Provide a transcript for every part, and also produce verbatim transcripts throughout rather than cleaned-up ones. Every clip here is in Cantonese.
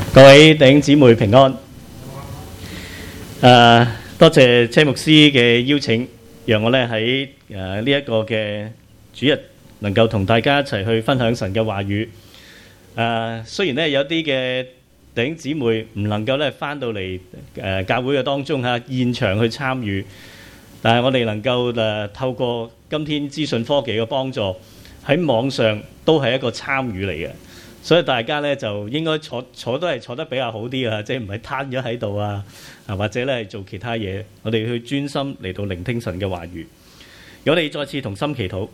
各位弟兄姊妹平安。誒，多謝車牧師嘅邀請，讓我咧喺誒呢一個嘅主日能夠同大家一齊去分享神嘅話語。誒，雖然咧有啲嘅弟兄姊妹唔能夠咧返到嚟誒教會嘅當中嚇現場去參與，但係我哋能夠誒透過今天資訊科技嘅幫助，喺網上都係一個參與嚟嘅。所以大家咧就應該坐坐都係坐得比較好啲啊，即係唔係攤咗喺度啊，啊或者咧做其他嘢，我哋去專心嚟到聆聽神嘅話語。我哋再次同心祈禱，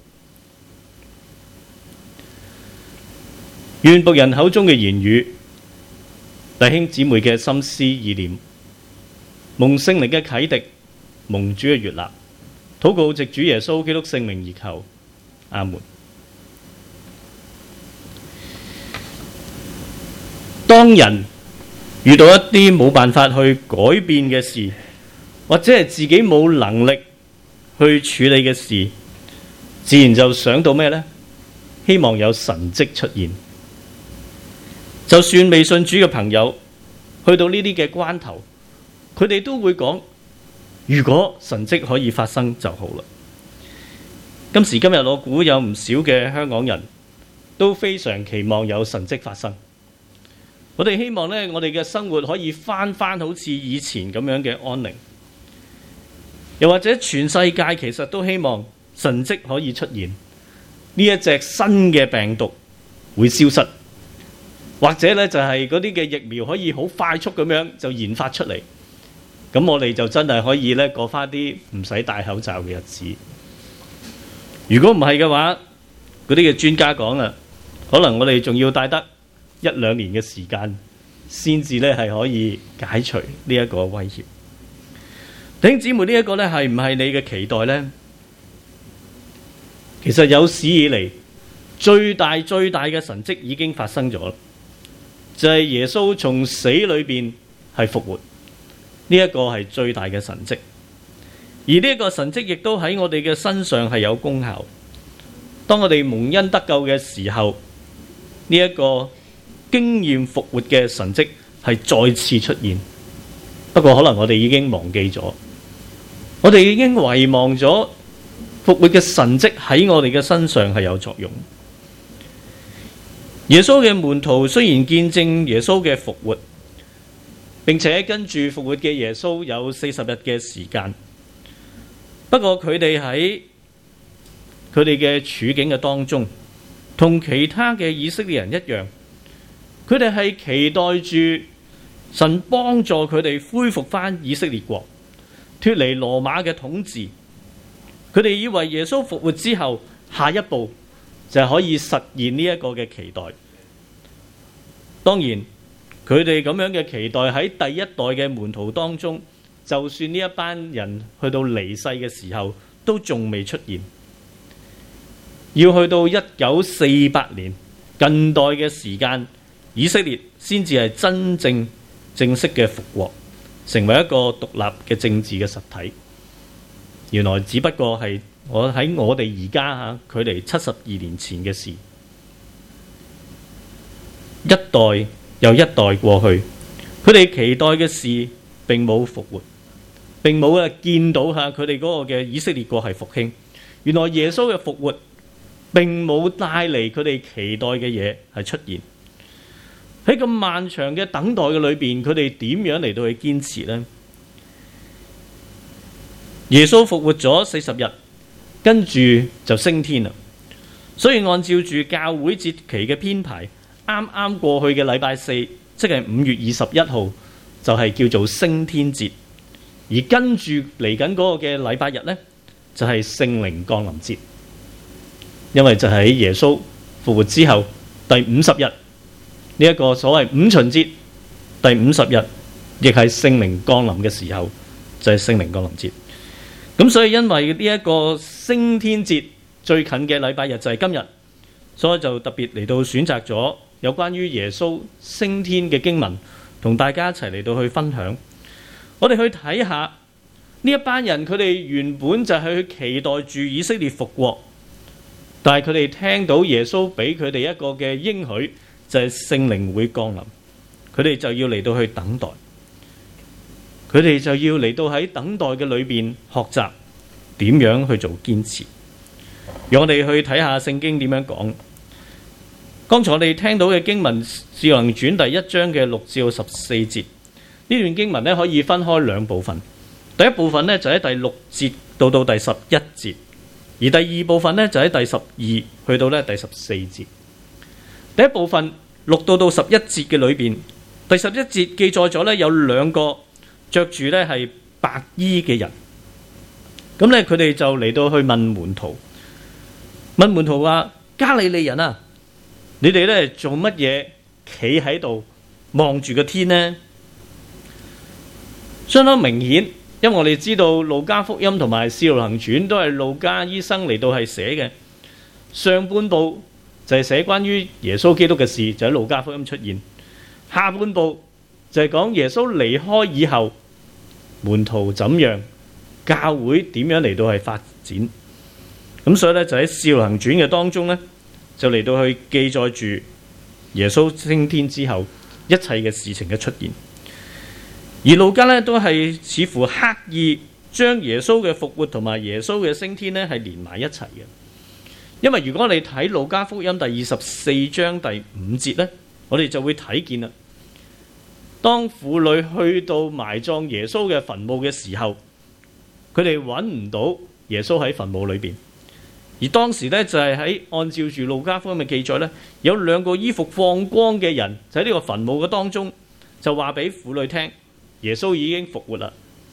願僕人口中嘅言語、弟兄姊妹嘅心思意念，蒙聖靈嘅啟迪，蒙主嘅悅納，禱告藉主耶穌基督聖名而求，阿門。當人遇到一啲冇辦法去改變嘅事，或者係自己冇能力去處理嘅事，自然就想到咩呢？希望有神蹟出現。就算未信主嘅朋友，去到呢啲嘅關頭，佢哋都會講：如果神蹟可以發生就好啦。今時今日，我估有唔少嘅香港人都非常期望有神蹟發生。我哋希望咧，我哋嘅生活可以翻翻好似以前咁樣嘅安寧，又或者全世界其實都希望神蹟可以出現，呢一隻新嘅病毒會消失，或者咧就係嗰啲嘅疫苗可以好快速咁樣就研發出嚟，咁我哋就真係可以咧過翻啲唔使戴口罩嘅日子。如果唔係嘅話，嗰啲嘅專家講啦，可能我哋仲要戴得一兩年嘅時間，先至咧係可以解除呢一個威脅。弟兄姊妹，呢一個咧係唔係你嘅期待呢？其實有史以嚟最大最大嘅神蹟已經發生咗，就係耶穌從死裏邊係復活，呢一個係最大嘅神蹟。而呢一個神蹟亦都喺我哋嘅身上係有功效。當我哋蒙恩得救嘅時候，呢一個經驗復活嘅神蹟係再次出現，不過可能我哋已經忘記咗，我哋已經遺忘咗復活嘅神蹟喺我哋嘅身上係有作用。耶穌嘅門徒雖然見證耶穌嘅復活，並且跟住復活嘅耶穌有四十日嘅時間，不過佢哋喺佢哋嘅處境嘅當中，同其他嘅以色列人一樣，佢哋係期待住神幫助佢哋恢復翻以色列國，脫離羅馬嘅統治。佢哋以為耶穌復活之後，下一步就係可以實現呢一個嘅期待。當然，佢哋咁樣嘅期待喺第一代嘅門徒當中，就算呢一班人去到離世嘅時候，都仲未出現。要去到一九四八年近代嘅時間，以色列先至係真正正式嘅復國，成為一個獨立嘅政治嘅實體。原來只不過係我喺我哋而家嚇距離七十二年前嘅事。一代又一代過去，佢哋期待嘅事並冇復活，並冇啊見到嚇佢哋嗰個嘅以色列國係復興。原來耶穌嘅復活並冇帶嚟佢哋期待嘅嘢係出現。喺咁漫長嘅等待嘅裏邊，佢哋點樣嚟到去堅持呢？耶穌復活咗四十日，跟住就升天啦。所以按照住教會節期嘅編排，啱啱過去嘅禮拜四，即係五月二十一號，就係叫做升天節。而跟住嚟緊嗰個嘅禮拜日呢，就係聖靈降臨節。因為就喺耶穌復活之後第五十日，呢一個所謂五旬節第五十日，亦係聖靈降臨嘅時候，就係聖靈降臨節。咁所以因為呢一個升天節最近嘅禮拜日就係今日，所以就特別嚟到選擇咗有關於耶穌升天嘅經文，同大家一齊嚟到去分享。我哋去睇下呢一班人，佢哋原本就係去期待住以色列復國。但係佢哋聽到耶穌俾佢哋一個嘅應許，就係聖靈會降臨， 佢哋就要嚟到去等待，佢哋就要嚟到喺等待嘅裏邊學習點樣去做堅持。讓我哋去睇下聖經點樣講。剛才我哋聽到嘅經文《使徒行傳》第一章嘅六至到十四節，呢段經文呢可以分開兩部分。第一部分呢就喺第六節到到第十一節，而第二部分呢就喺第十二去到呢第十四節。第一部分六到到十一節嘅裏邊，第十一節記載咗呢有兩個着住呢係白衣嘅人，咁呢佢哋就嚟到去問門徒，問門徒話：加利利人啊，你哋咧做乜嘢企喺度望住個天呢？相當明顯，因為我哋知道路加福音同埋使徒行傳都係路加醫生嚟到係寫嘅。上半部就係寫關於耶穌基督嘅事，就喺路加福音出現；下半部就係講耶穌離開以後，門徒怎樣，教會點樣嚟到係發展。咁所以咧就喺使徒行傳嘅當中咧，就嚟到去記載住耶穌升天之後一切嘅事情嘅出現。而路加咧都係似乎刻意將耶穌嘅復活同埋耶穌嘅升天咧係連埋一齊嘅。因為如果你睇路加福音第二十四章第五節咧，我哋就會睇見啦。當婦女去到埋葬耶穌嘅墳墓嘅時候，佢哋揾唔到耶穌喺墳墓裏邊。而當時咧就係喺按照住路加福音嘅記載咧，有兩個衣服放光嘅人就喺呢個墳墓嘅當中，就話俾婦女聽耶穌已經復活啦。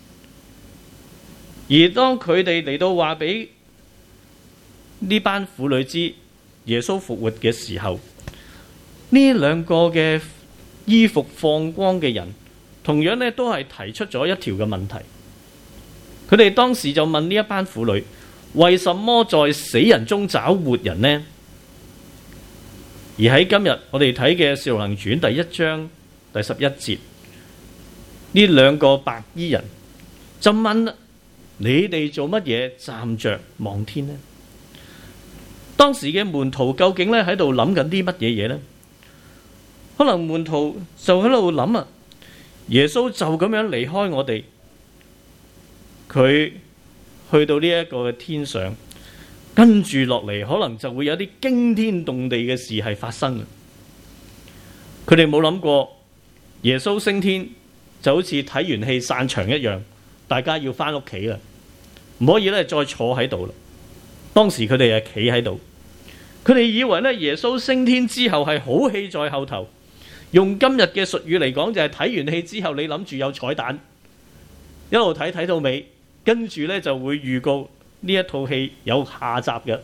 而當佢哋嚟到話俾呢班婦女知耶穌復活嘅時候，呢兩個嘅衣服放光嘅人同樣咧都係提出咗一條嘅問題。佢哋當時就問呢一班婦女：為什麼在死人中找活人呢？而喺今日我哋睇嘅《使徒行傳》第一章第十一節，呢兩個白衣人就問：你哋做乜嘢站着望天呢？當時嘅門徒究竟咧喺度諗緊啲乜嘢嘢呢？可能門徒就喺度諗啊，耶穌就咁樣離開我哋，佢去到呢一個天上，跟住落嚟可能就會有啲驚天動地嘅事係發生嘅。佢哋冇諗過耶穌升天就好似睇完戲散場一樣，大家要翻屋企啦，唔可以咧再坐喺度啦。當時佢哋係企喺度，佢哋以為咧耶穌升天之後係好戲在後頭。用今日嘅術語嚟講，就係睇完戲之後，你諗住有彩蛋，一路睇睇到尾，跟住咧就會預告呢一套戲有下集嘅。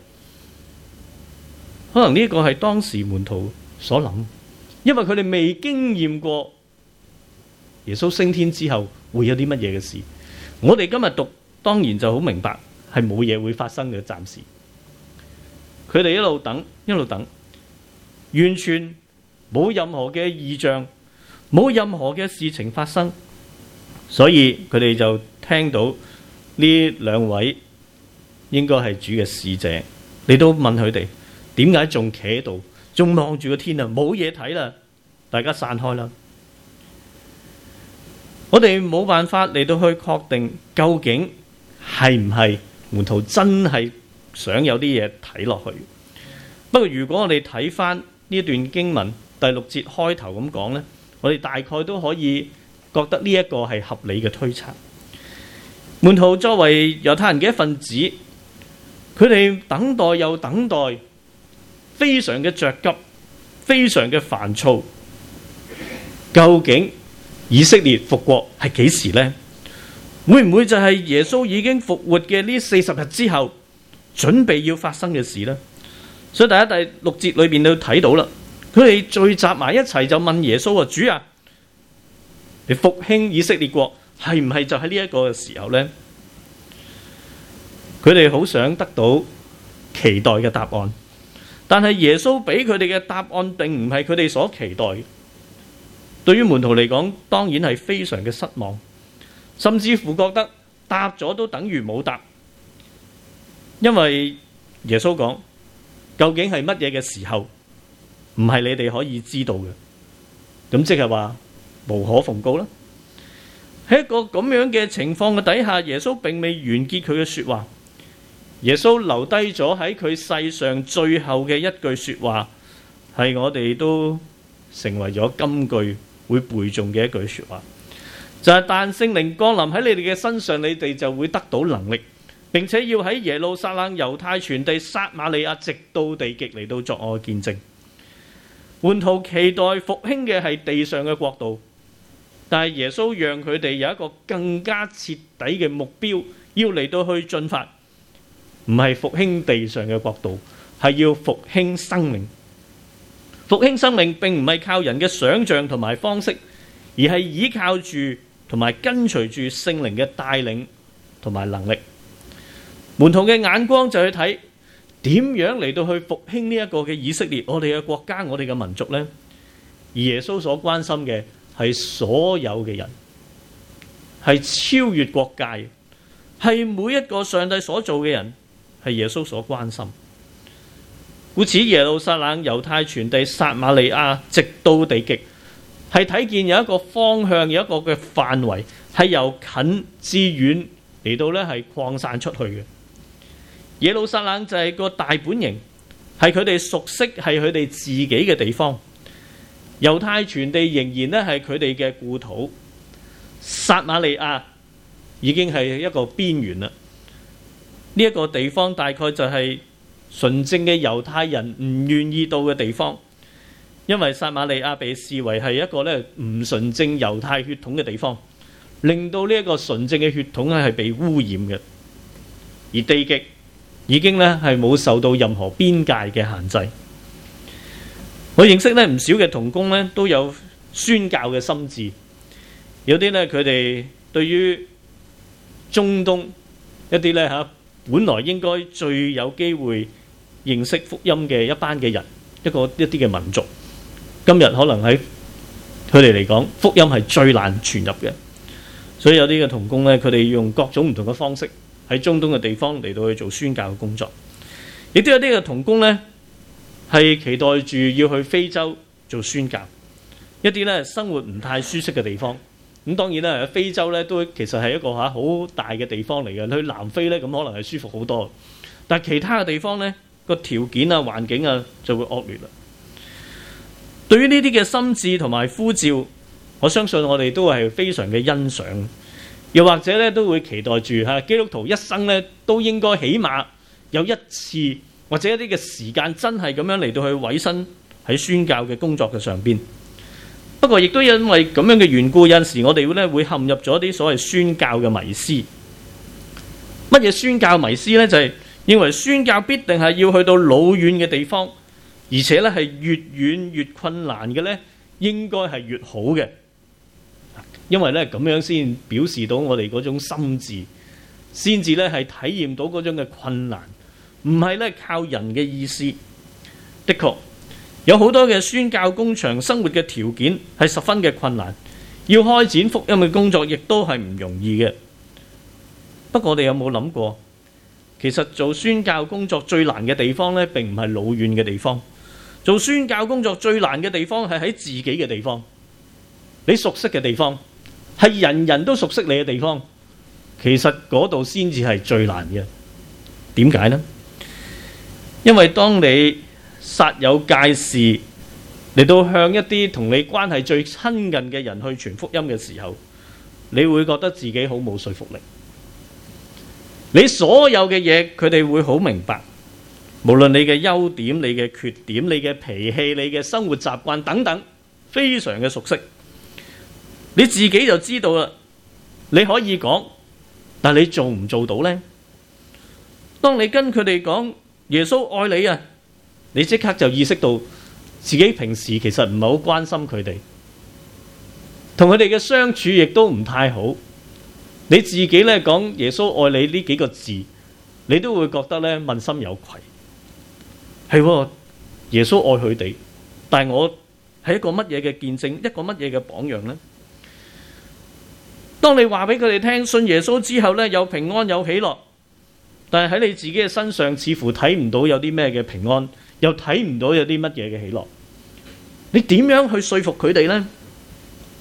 可能呢個係當時門徒所諗，因為佢哋未經驗過耶穌升天之後會有啲乜嘢嘅事。我哋今日讀當然就好明白，係冇嘢會發生嘅。暫時佢哋一路等一路等，完全冇任何嘅異象，冇任何嘅事情發生，所以佢哋就聽到呢兩位應該係主嘅使者，你都問佢哋點解仲企喺度，仲望住個天啊？冇嘢睇啦，大家散開啦。我哋冇辦法嚟到去確定究竟係唔係門徒真係想有啲嘢睇落去。不過如果我哋睇翻呢段經文第六節開頭咁講呢，我哋大概都可以覺得呢一個係合理嘅推測。門徒作為猶太人嘅一份子，佢哋等待又等待，非常嘅着急，非常嘅煩躁。究竟以色列復國係幾時呢？會唔會就係耶穌已經復活嘅呢四十日之後準備要發生嘅事呢？所以第一、第六節裏邊都睇到啦，佢哋聚集埋一齊就問耶穌啊：主啊，你復興以色列國係唔係就喺呢一個時候呢？佢哋好想得到期待嘅答案，但係耶穌俾佢哋嘅答案並唔係佢哋所期待嘅。對於門徒嚟講，當然係非常嘅失望，甚至乎覺得答咗都等於冇答，因為耶穌講究竟係乜嘢嘅時候，唔係你哋可以知道嘅。咁即係話無可奉告啦。喺一個咁樣嘅情況嘅底下，耶穌並未完結佢嘅說話。耶穌留低咗喺佢世上最後嘅一句說話，係我哋都成為咗金句，會背誦嘅一句說話，就係但聖靈降臨喺你哋嘅身上，你哋就會得到能力，並且要喺耶路撒冷、猶太全地、撒瑪利亞，直到地極嚟到作我嘅見證。門徒期待復興嘅係地上嘅國度，但係耶穌讓佢哋有一個更加徹底嘅目標，要嚟到去進發，唔係復興地上嘅國度，係要復興生命。復興生命並唔係靠人嘅想象同埋方式，而係依靠住同埋跟隨住聖靈嘅帶領同埋能力。門徒嘅眼光就去睇點樣嚟到去復興呢一個嘅以色列，我哋嘅國家，我哋嘅民族呢？而耶穌所關心嘅係所有嘅人，係超越國界，係每一個上帝所做嘅人，係耶穌所關心。故此耶路撒冷、猶太全地、撒瑪利亞，直到地極，係睇見有一個方向，有一個嘅範圍，係由近至遠嚟到呢係擴散出去嘅。耶路撒冷就係個大本營，係佢哋熟悉，係佢哋自己嘅地方。猶太全地仍然呢係佢哋嘅故土，撒瑪利亞已經係一個邊緣啦。呢一個地方大概就係純正嘅猶太人唔願意到嘅地方，因為撒瑪利亞被視為係一個咧唔純正猶太血統嘅地方，令到呢一個純正嘅血統咧係被污染嘅。而地極已經咧係冇受到任何邊界嘅限制。我認識咧唔少嘅同工咧都有宣教嘅心志，有啲咧佢哋對於中東一啲咧嚇本來應該最有機會認識福音嘅一班嘅人，一個一啲嘅民族，今日可能喺佢哋嚟講，福音係最難傳入嘅。所以有啲嘅同工咧，佢哋用各種唔同嘅方式喺中東嘅地方嚟到去做宣教嘅工作。亦都有啲嘅同工咧，係期待住要去非洲做宣教，一啲咧生活唔太舒適嘅地方。咁當然啦，非洲咧都其實係一個嚇好大嘅地方嚟嘅。去南非咧咁可能係舒服好多，但係其他嘅地方咧個條件啊、環境啊就會惡劣啦。對於呢啲嘅心志同埋呼召，我相信我哋都係非常嘅欣賞，又或者咧都會期待住嚇基督徒一生咧都應該起碼有一次或者一啲嘅時間真係咁樣嚟到去委身喺宣教嘅工作嘅上邊。不過亦都因為咁樣嘅緣故，有陣時我哋咧會陷入咗啲所謂宣教嘅迷思。乜嘢宣教迷思呢？就係認為宣教必定係要去到老遠嘅地方，而且咧係越遠越困難嘅咧，應該係越好嘅。因為咧咁樣先表示到我哋嗰種心志，先至咧係體驗到嗰種嘅困難，唔係咧靠人嘅意思。的確有好多嘅宣教工場生活嘅條件係十分嘅困難，要開展福音嘅工作亦都係唔容易嘅。不過我哋有冇諗過，其實做宣教工作最難嘅地方咧，並唔係老遠嘅地方。做宣教工作最難嘅地方係喺自己嘅地方，你熟悉嘅地方，係人人都熟悉你嘅地方。其實嗰度先至係最難嘅。點解呢？因為當你煞有介事嚟到向一啲同你關係最親近嘅人去傳福音嘅時候，你會覺得自己好冇說服力。你所有嘅嘢佢哋會好明白，無論你嘅優點、你嘅缺點、你嘅脾氣、你嘅生活習慣等等，非常嘅熟悉。你自己就知道啦。你可以講，但你做唔做到呢？當你跟佢哋講耶穌愛你啊，你即刻就意識到自己平時其實唔係好關心佢哋，同佢哋嘅相處亦都唔太好。你自己咧講耶穌愛你呢幾個字，你都會覺得咧問心有愧。係喎，耶穌愛佢哋，但係我係一個乜嘢嘅見證，一個乜嘢嘅榜樣呢？當你話俾佢哋聽信耶穌之後咧有平安有喜樂，但係喺你自己嘅身上似乎睇唔到有啲咩嘅平安，又睇唔到有啲乜嘢嘅喜樂，你點樣去說服佢哋呢？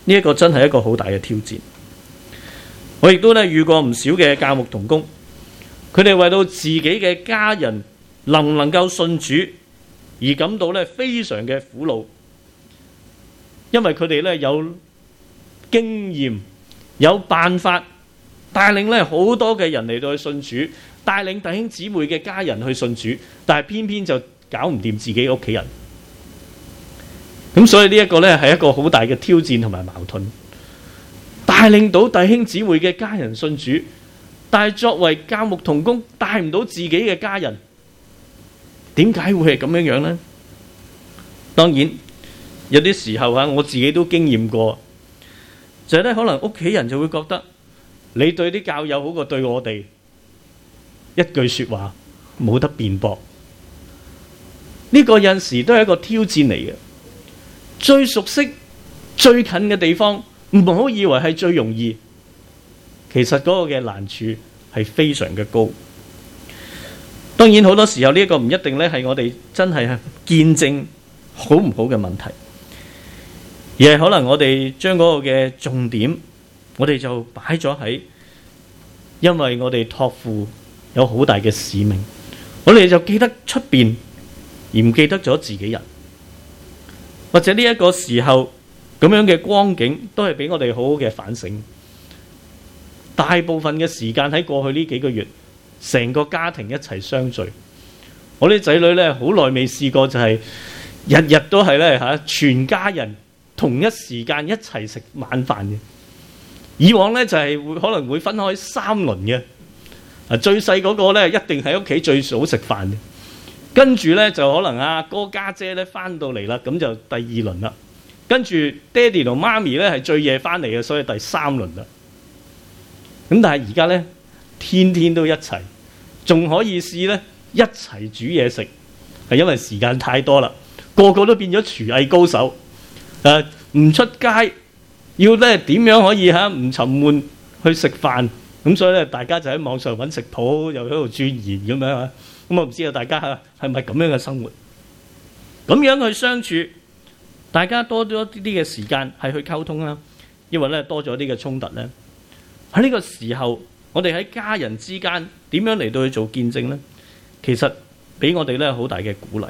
呢一個真係一個好大嘅挑戰。我亦都咧遇過唔少嘅教牧同工，佢哋為到自己嘅家人能唔能夠信主而感到咧非常嘅苦惱，因為佢哋咧有經驗、有辦法帶領咧好多嘅人嚟到去信主，帶領弟兄姊妹嘅家人去信主，但係偏偏就搞唔掂自己屋企人。咁所以呢一個咧係一個好大嘅挑戰同埋矛盾。帶領到弟兄姊妹嘅家人信主，但係作為教牧同工帶唔到自己嘅家人，點解會係咁樣樣呢？當然有啲時候啊，我自己都經驗過，就係咧可能屋企人就會覺得你對啲教友好過對我哋，一句說話冇得辯駁。呢個有陣時都係一個挑戰嚟嘅。最熟悉、最近嘅地方，唔好以為係最容易，其實嗰個嘅難處係非常嘅高。當然好多時候呢一個唔一定咧係我哋真係見證好唔好嘅問題，而係可能我哋將嗰個嘅重點，我哋就擺咗喺，因為我哋託付有好大嘅使命，我哋就記得出邊，而唔記得咗自己人。或者呢一個時候咁樣嘅光景都係俾我哋好好嘅反省。大部分嘅時間喺過去呢幾個月，成個家庭一齊相聚，我啲仔女咧好耐未試過就係日日都係咧吓全家人同一時間一齊食晚飯嘅。以往咧就係會可能會分開三輪嘅，啊最細嗰個咧一定喺屋企最早食飯嘅，跟住咧就可能阿哥家姐咧翻到嚟啦，咁就第二輪啦。跟住爹哋同媽咪咧係最夜翻嚟嘅，所以第三輪啦。咁但係而家咧天天都一齊，仲可以試咧一齊煮嘢食，係因為時間太多啦，個個都變咗廚藝高手。誒、呃、唔出街，要咧點樣可以嚇唔沉悶去食飯？咁所以咧大家就喺網上揾食譜，又喺度鑽研咁樣啊。咁我唔知道大家嚇係咪咁樣嘅生活，咁樣去相處。大家多咗啲啲嘅時間係去溝通啦，因為咧多咗啲嘅衝突咧。喺呢個時候，我哋喺家人之間點樣嚟到去做見證呢？其實俾我哋咧好大嘅鼓勵。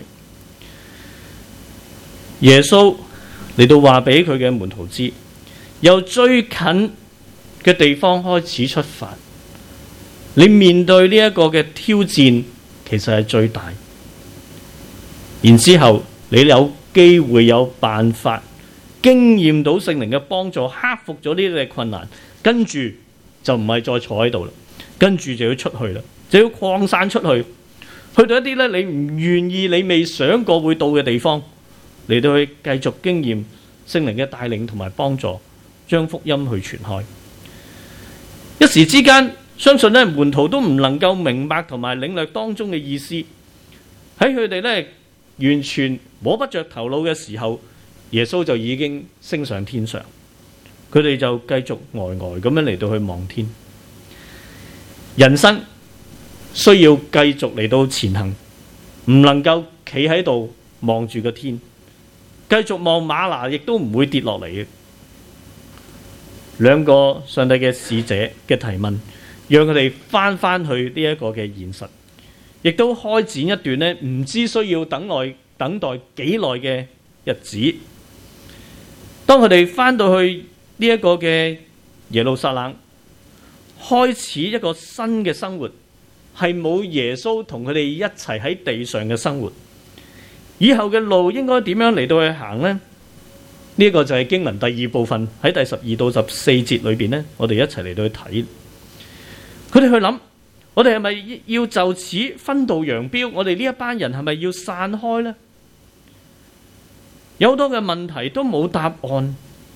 耶穌嚟到話俾佢嘅門徒知，由最近嘅地方開始出發，你面對呢一個嘅挑戰，其實係最大。然之後你有機會有辦法經驗到聖靈嘅幫助，克服咗呢啲嘅困難，跟住就唔係再坐喺度啦，跟住就要出去啦，就要擴散出去，去到一啲咧你唔願意、你未想過會到嘅地方，嚟到去繼續經驗聖靈嘅帶領同埋幫助，將福音去傳開。一時之間，相信咧門徒都唔能夠明白同埋領略當中嘅意思，喺佢哋咧完全摸不着頭腦嘅時候，耶穌就已經升上天上，佢哋就繼續呆呆咁樣嚟到去望天。人生需要繼續嚟到前行，唔能夠企喺度望住個天，繼續望嗎哪亦都唔會跌落嚟嘅。兩個上帝嘅使者嘅提問，讓佢哋翻翻去呢一個嘅現實，亦都開展一段呢唔知需要等待等待幾耐嘅日子。當佢哋翻到去呢一個嘅耶路撒冷，開始一個新嘅生活，係冇耶穌同佢哋一齊喺地上嘅生活。以後嘅路應該點樣嚟到去行呢？呢、這個就係經文第二部分喺第十二到十四節裏邊呢，我哋一齊嚟到去睇。佢哋去諗，我哋係咪要就此分道揚鑣？我哋呢一班人係咪要散開呢？有好多嘅問題都冇答案。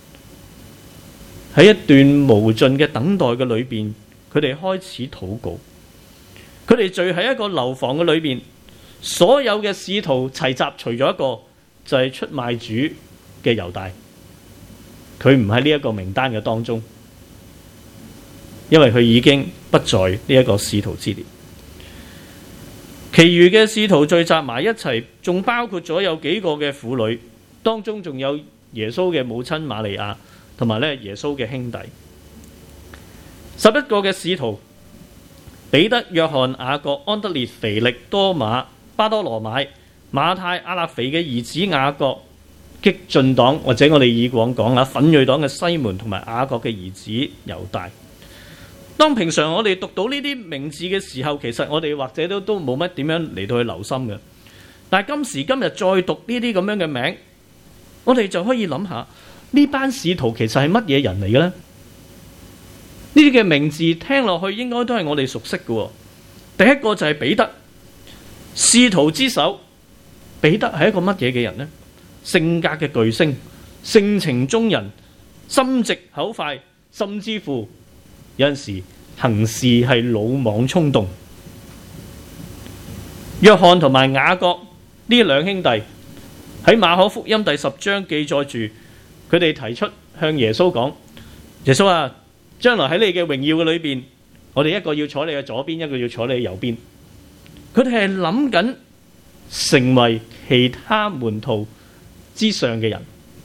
喺一段無盡嘅等待嘅裏邊，佢哋開始禱告。佢哋聚喺一個樓房嘅裏邊，所有嘅使徒齊集，除咗一個就係出賣主嘅猶大，佢唔喺呢一個名單嘅當中，因為佢已經不在呢一個使徒之列。其餘嘅使徒聚集埋一齊，仲包括咗有幾個嘅婦女，當中仲有耶穌嘅母親瑪利亞， 同埋咧耶穌嘅兄弟。十一個嘅使徒，彼得、約翰、雅各、安德烈、腓力、多馬、巴多羅買、馬太、亞勒腓嘅兒子雅各、激進黨或者我哋以往講啊奮銳黨嘅西門，同埋雅各嘅兒子猶大。當平常我哋讀到呢啲名字嘅時候，其實我哋或者都都冇乜點樣嚟到去留心嘅。但係今時今日再讀呢啲咁樣嘅名，我哋就可以諗下呢班使徒其實係乜嘢人嚟嘅呢？呢啲嘅名字聽落去應該都係我哋熟悉嘅。第一個就係彼得，使徒之首。彼得係一個乜嘢嘅人呢？性格嘅巨星，性情中人，心直口快，甚至乎有陣時行事係魯莽衝動。約翰同埋雅各呢兩兄弟喺馬可福音第十章記載住，佢哋提出向耶穌講：耶穌啊，將來喺你嘅榮耀嘅裏邊，我哋一個要坐你嘅左邊，一個要坐你嘅右邊。佢哋係諗緊成為其他門徒之上嘅人。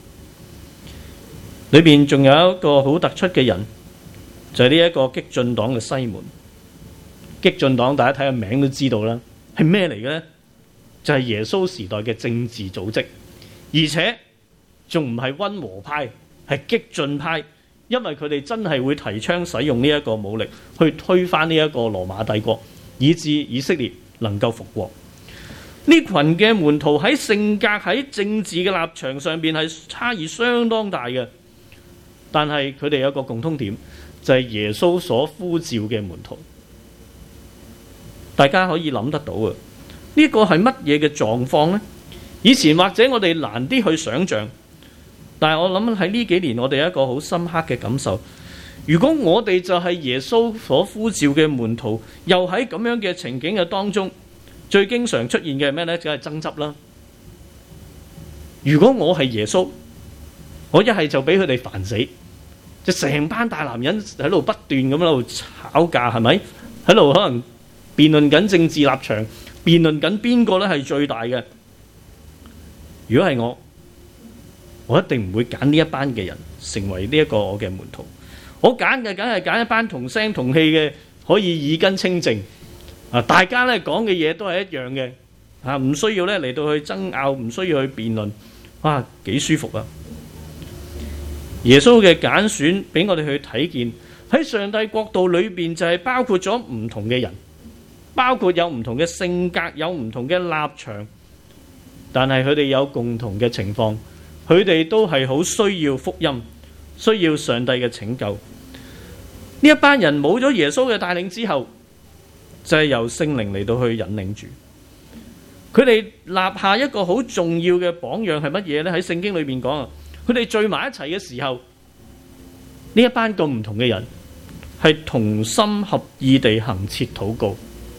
裏邊仲有一個好突出嘅人，就係呢一個激進黨嘅西門。激進黨大家睇下名都知道啦，係咩嚟嘅呢？就係耶穌時代嘅政治組織，而且仲唔係溫和派，係激進派，因為佢哋真係會提倡使用呢一個武力去推翻呢一個羅馬帝國，以致以色列能夠復國。呢群嘅門徒喺性格、喺政治嘅立場上邊係差異相當大嘅，但係佢哋有一個共通點，就係耶穌所呼召嘅門徒。大家可以諗得到啊，呢個係乜嘢嘅狀況呢？以前或者我哋難啲去想像，但係我諗喺呢幾年我哋有一個好深刻嘅感受。如果我哋就係耶穌所呼召嘅門徒，又喺咁樣嘅情景嘅當中，最經常出現嘅係咩呢？就係爭執啦。如果我係耶穌，我一係就俾佢哋煩死，就成班大男人喺度不斷咁喺度吵架，係咪？喺度可能辯論緊政治立場，辯論緊邊個咧係最大嘅。如果係我，我一定唔會揀呢一班嘅人成為呢一個我嘅門徒。我揀嘅梗係揀一班同聲同氣嘅，可以耳根清淨。啊！大家咧講嘅嘢都係一樣嘅，啊唔需要咧嚟到去爭拗，唔需要去辯論，哇幾舒服啊！耶穌嘅揀選俾我哋去睇見，喺上帝國度裏邊就係包括咗唔同嘅人，包括有唔同嘅性格，有唔同嘅立場，但係佢哋有共同嘅情況，佢哋都係好需要福音，需要上帝嘅拯救。呢一班人冇咗耶穌嘅帶領之後，就係由聖靈嚟到去引領住佢哋，立下一個好重要嘅榜樣係乜嘢呢？喺聖經裏面講啊，佢哋聚埋一齊嘅時候，呢一班咁唔同嘅人係同心合意地行切禱告。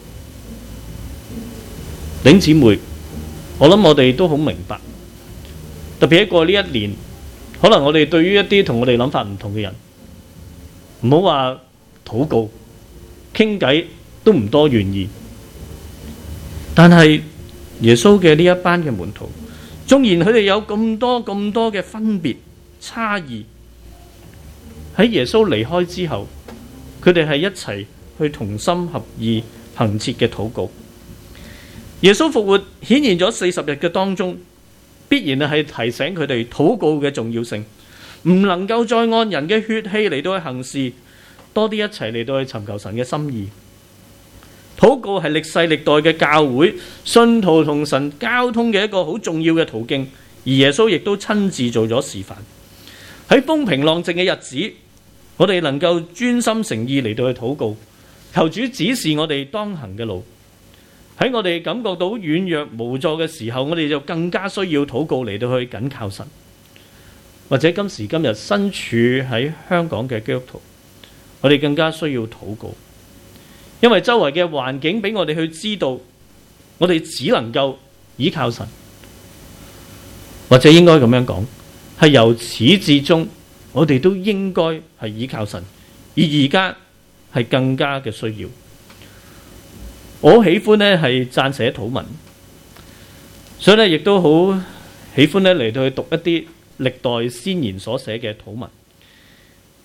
弟兄姊妹，我諗我哋都好明白，特別喺過呢一年，可能我哋對於一啲同我哋諗法唔同嘅人，唔好話禱告傾偈都唔多願意，但係耶穌嘅呢一班嘅門徒，縱然佢哋有咁多咁多嘅分別差異，喺耶穌離開之後，佢哋係一齊去同心合意恆切嘅禱告。耶穌復活顯現咗四十日嘅當中，必然係提醒佢哋禱告嘅重要性，唔能夠再按人嘅血氣嚟到去行事，多啲一齊嚟到去尋求神嘅心意。禱告係歷世歷代嘅教會信徒同神交通嘅一個好重要嘅途徑，而耶穌亦都親自做咗示範。喺風平浪靜嘅日子，我哋能夠專心誠意嚟到去禱告，求主指示我哋當行嘅路。喺我哋感覺到軟弱無助嘅時候，我哋就更加需要禱告嚟到去緊靠神。或者今時今日身處喺香港嘅基督徒，我哋更加需要禱告。因為周圍嘅環境俾我哋去知道，我哋只能夠依靠神，或者應該咁樣講，係由始至終，我哋都應該係依靠神，而而家係更加嘅需要。我好喜歡呢係撰寫禱文，所以咧亦都好喜歡咧嚟到去讀一啲歷代先賢所寫嘅禱文。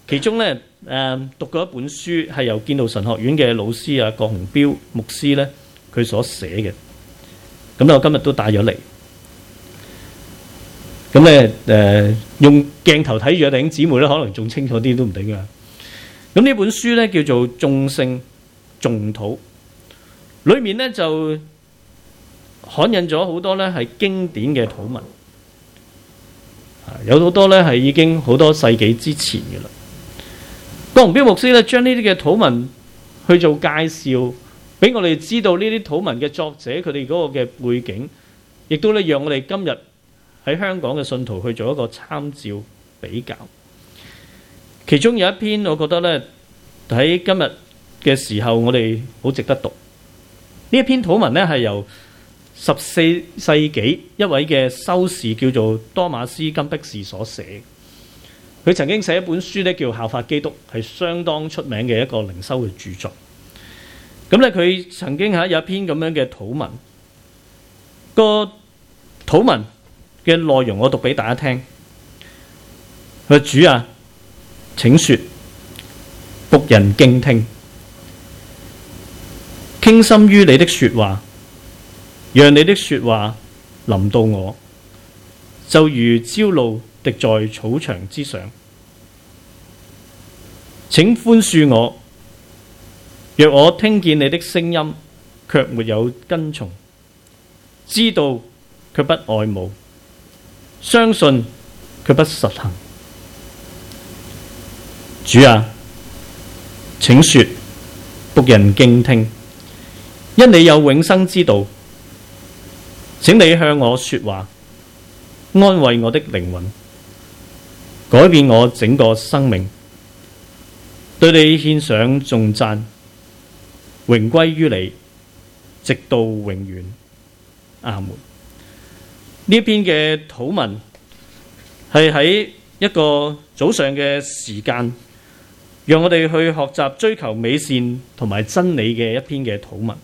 其中咧誒、呃、讀過一本書係由建道神學院嘅老師啊郭鴻標牧師咧佢所寫嘅，咁咧我今日都帶咗嚟。咁咧誒用鏡頭睇住嘅弟兄姊妹咧，可能仲清楚啲都唔定㗎。咁呢本書咧叫做《眾聖眾禱》，裏面咧就刊印咗好多咧係經典嘅禱文，有好多咧係已經好多世紀之前嘅啦。郭鴻標牧師咧將呢啲嘅禱文去做介紹，俾我哋知道呢啲禱文嘅作者佢哋嗰個嘅背景，亦都咧讓我哋今日喺香港嘅信徒去做一個參照比較。其中有一篇，我覺得咧喺今日嘅時候，我哋好值得讀。呢一篇禱文咧係由十四世紀一位嘅修士叫做多馬斯金碧士所寫。佢曾經寫一本書咧叫《效法基督》，係相當出名嘅一個靈修嘅著作。咁咧佢曾經喺有一篇咁樣嘅禱文，個禱文嘅內容我讀俾大家聽。佢話：主啊，請說，僕人敬聽，傾心於你的說話，讓你的說話臨到我，就如朝露滴在草場之上。請寬恕我，若我聽見你的聲音，卻沒有跟從，知道卻不愛慕，相信卻不實行。主啊，請說，僕人敬聽，因你有永生之道，請你向我說話，安慰我的靈魂，改變我整個生命，對你獻上頌讚，榮歸於你，直到永遠。阿門。呢篇嘅禱文係喺一個早上嘅時間，讓我哋去學習追求美善同埋真理嘅一篇嘅禱文。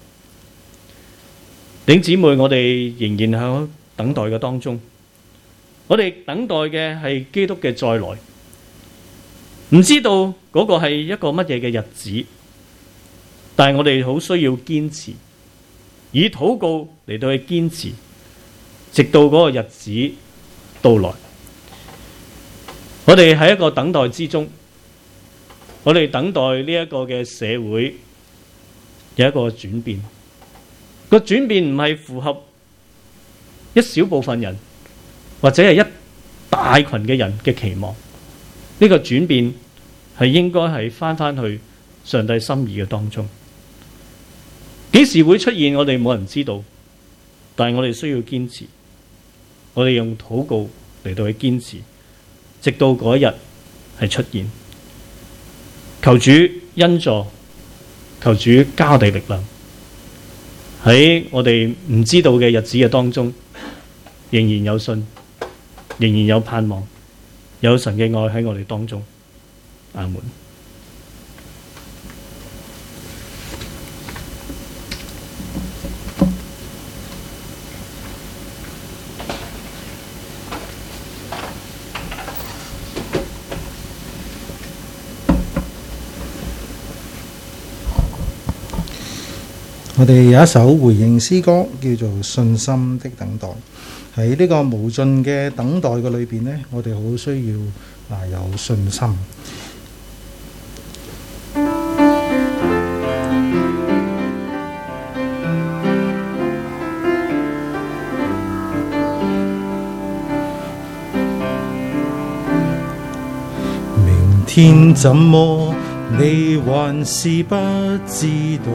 弟兄姊妹，我哋仍然喺等待嘅當中，我哋等待嘅係基督嘅再來，唔知道嗰個係一個乜嘢嘅日子，但係我哋好需要堅持，以禱告嚟到去堅持，直到嗰個日子到來。我哋喺一個等待之中，我哋等待呢一個嘅社會有一個轉變。個轉變唔係符合一小部分人或者係一大群嘅人嘅期望，呢個轉變係應該係翻翻去上帝心意嘅當中。幾時會出現，我哋冇人知道，但係我哋需要堅持，我哋用禱告嚟到去堅持，直到嗰一日係出現。求主恩助，求主加我哋力量，喺我哋唔知道嘅日子嘅當中，仍然有信，仍然有盼望，有神嘅愛喺我哋當中。阿門。 我哋有一首回應詩歌，叫做《信心的等待》。喺呢個無盡嘅等待嘅裏邊呢，我哋好需要啊有信心。明天怎麼，你還是不知道。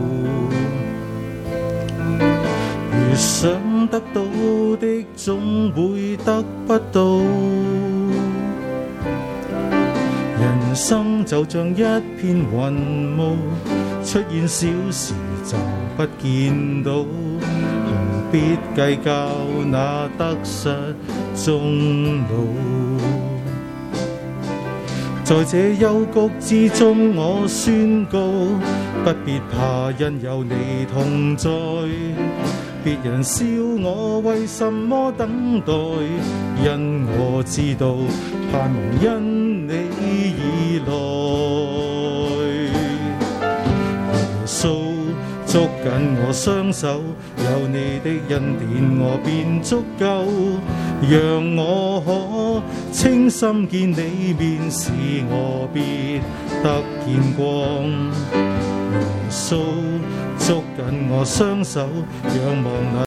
越想得到的，總會得不到。人生就像一片雲霧，出現小時就不見到，何必計較那得失終老？在這幽谷之中，我宣告，不必怕，因有你同在。別人笑我為什麼等待，因我知道盼望因你而來。耶穌捉緊我雙手，有你的恩典我便足夠，讓我可清心見你面，使我必得見光。耶穌捉緊我雙手，仰望那